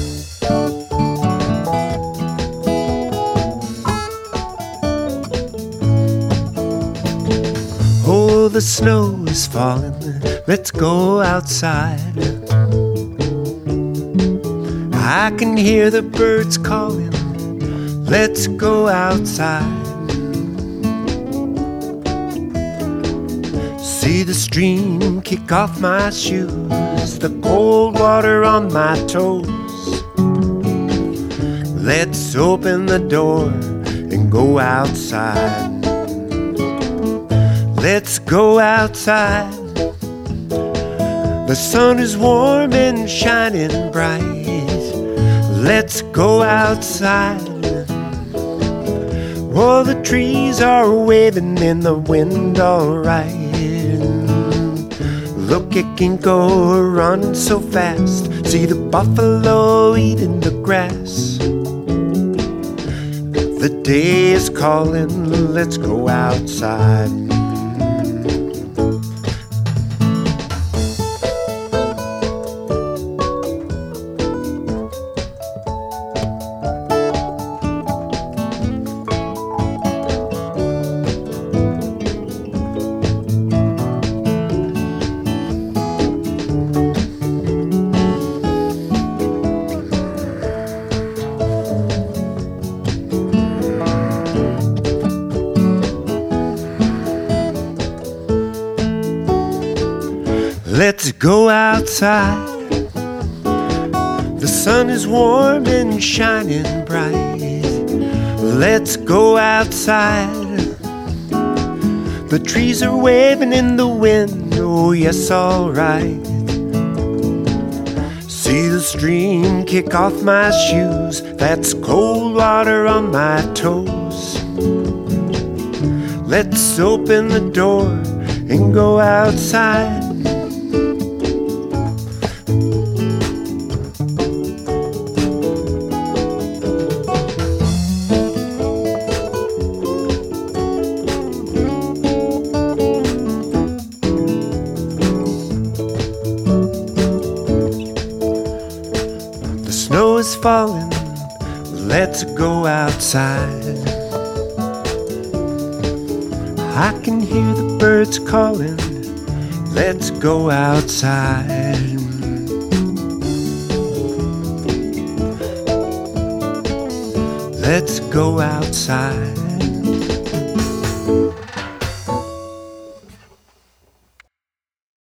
Oh, the snow is falling, let's go outside. I can hear the birds calling, let's go outside. See the stream kick off my shoes, the cold water on my toes. Let's open the door and go outside. Let's go outside. The sun is warm and shining bright. Let's go outside. Oh, the trees are waving in the wind, alright. Look, it can go running so fast. See the buffalo eating the grass. The day is calling, let's go outside. Let's go outside. The sun is warm and shining bright. Let's go outside. The trees are waving in the wind, oh yes, alright. See the stream kick off my shoes, that's cold water on my toes. Let's open the door and go outside. Snow is falling, let's go outside. I can hear the birds calling, let's go outside. Let's go outside.